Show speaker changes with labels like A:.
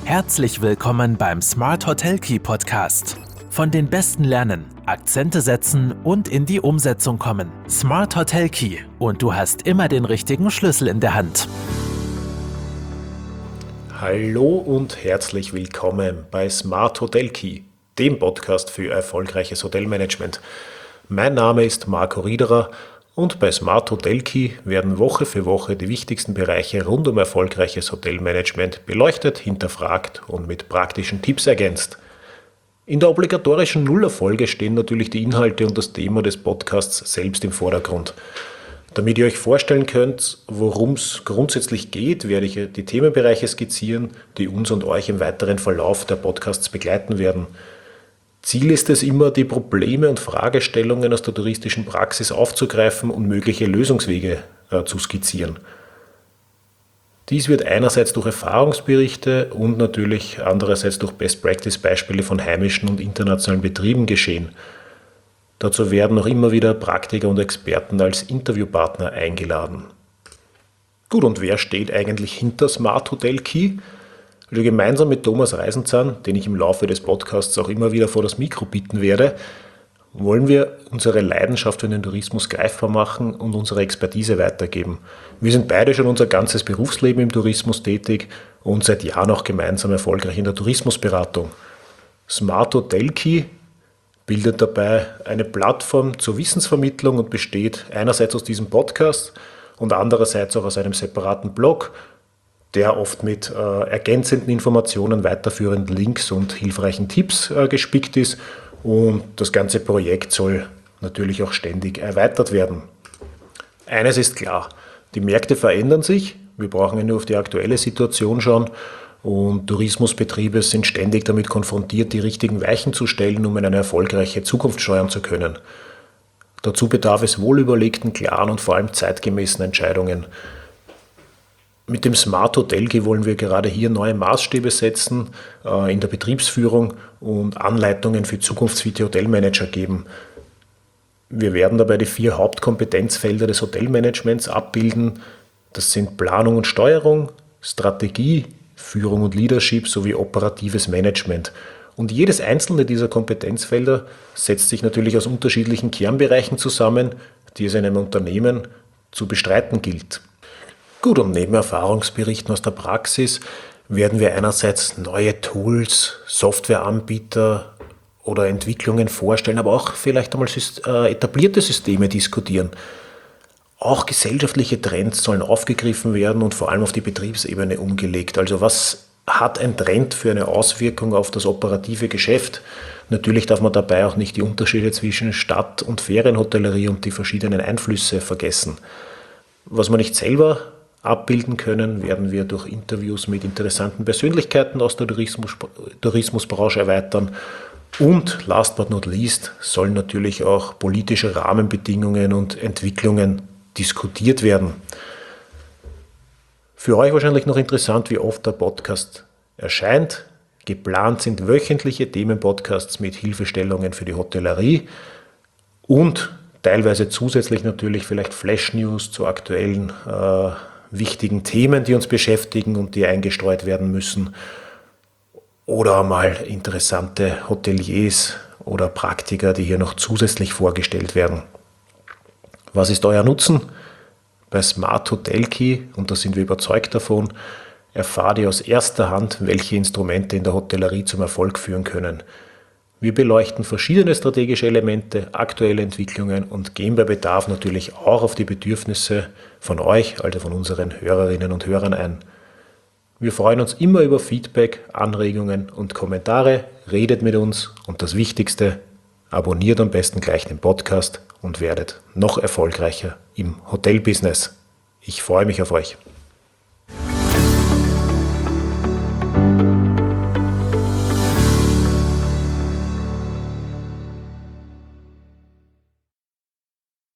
A: Herzlich willkommen beim Smart Hotel Key Podcast. Von den Besten lernen, Akzente setzen und in die Umsetzung kommen. Smart Hotel Key und du hast immer den richtigen Schlüssel in der Hand.
B: Hallo und herzlich willkommen bei Smart Hotel Key, dem Podcast für erfolgreiches Hotelmanagement. Mein Name ist Marco Riederer und bei Smart Hotel Key werden Woche für Woche die wichtigsten Bereiche rund um erfolgreiches Hotelmanagement beleuchtet, hinterfragt und mit praktischen Tipps ergänzt. In der obligatorischen Nullerfolge stehen natürlich die Inhalte und das Thema des Podcasts selbst im Vordergrund. Damit ihr euch vorstellen könnt, worum es grundsätzlich geht, werde ich die Themenbereiche skizzieren, die uns und euch im weiteren Verlauf der Podcasts begleiten werden. Ziel ist es immer, die Probleme und Fragestellungen aus der touristischen Praxis aufzugreifen und mögliche Lösungswege zu skizzieren. Dies wird einerseits durch Erfahrungsberichte und natürlich andererseits durch Best-Practice-Beispiele von heimischen und internationalen Betrieben geschehen. Dazu werden auch immer wieder Praktiker und Experten als Interviewpartner eingeladen. Gut, und wer steht eigentlich hinter Smart Hotel Key? Also gemeinsam mit Thomas Reisenzahn, den ich im Laufe des Podcasts auch immer wieder vor das Mikro bitten werde, wollen wir unsere Leidenschaft für den Tourismus greifbar machen und unsere Expertise weitergeben. Wir sind beide schon unser ganzes Berufsleben im Tourismus tätig und seit Jahren auch gemeinsam erfolgreich in der Tourismusberatung. Smart Hotel Key bildet dabei eine Plattform zur Wissensvermittlung und besteht einerseits aus diesem Podcast und andererseits auch aus einem separaten Blog, der oft mit ergänzenden Informationen, weiterführenden Links und hilfreichen Tipps gespickt ist. Und das ganze Projekt soll natürlich auch ständig erweitert werden. Eines ist klar, die Märkte verändern sich. Wir brauchen ja nur auf die aktuelle Situation schauen. Und Tourismusbetriebe sind ständig damit konfrontiert, die richtigen Weichen zu stellen, um in eine erfolgreiche Zukunft steuern zu können. Dazu bedarf es wohlüberlegten, klaren und vor allem zeitgemäßen Entscheidungen. Mit dem Smart Hotel Key wollen wir gerade hier neue Maßstäbe setzen in der Betriebsführung und Anleitungen für zukunftsfite Hotelmanager geben. Wir werden dabei die 4 Hauptkompetenzfelder des Hotelmanagements abbilden. Das sind Planung und Steuerung, Strategie, Führung und Leadership sowie operatives Management. Und jedes einzelne dieser Kompetenzfelder setzt sich natürlich aus unterschiedlichen Kernbereichen zusammen, die es in einem Unternehmen zu bestreiten gilt. Gut, und neben Erfahrungsberichten aus der Praxis werden wir einerseits neue Tools, Softwareanbieter oder Entwicklungen vorstellen, aber auch vielleicht einmal etablierte Systeme diskutieren. Auch gesellschaftliche Trends sollen aufgegriffen werden und vor allem auf die Betriebsebene umgelegt. Also was hat ein Trend für eine Auswirkung auf das operative Geschäft? Natürlich darf man dabei auch nicht die Unterschiede zwischen Stadt- und Ferienhotellerie und die verschiedenen Einflüsse vergessen. Was man nicht selber abbilden können, werden wir durch Interviews mit interessanten Persönlichkeiten aus der Tourismusbranche erweitern. Und last but not least sollen natürlich auch politische Rahmenbedingungen und Entwicklungen diskutiert werden. Für euch wahrscheinlich noch interessant, wie oft der Podcast erscheint. Geplant sind wöchentliche Themenpodcasts mit Hilfestellungen für die Hotellerie und teilweise zusätzlich natürlich vielleicht Flash-News zu aktuellen wichtigen Themen, die uns beschäftigen und die eingestreut werden müssen. Oder mal interessante Hoteliers oder Praktiker, die hier noch zusätzlich vorgestellt werden. Was ist euer Nutzen? Bei Smart Hotel Key, und da sind wir überzeugt davon, erfahrt ihr aus erster Hand, welche Instrumente in der Hotellerie zum Erfolg führen können. Wir beleuchten verschiedene strategische Elemente, aktuelle Entwicklungen und gehen bei Bedarf natürlich auch auf die Bedürfnisse von euch, also von unseren Hörerinnen und Hörern ein. Wir freuen uns immer über Feedback, Anregungen und Kommentare, redet mit uns und das Wichtigste, abonniert am besten gleich den Podcast und werdet noch erfolgreicher im Hotelbusiness. Ich freue mich auf euch.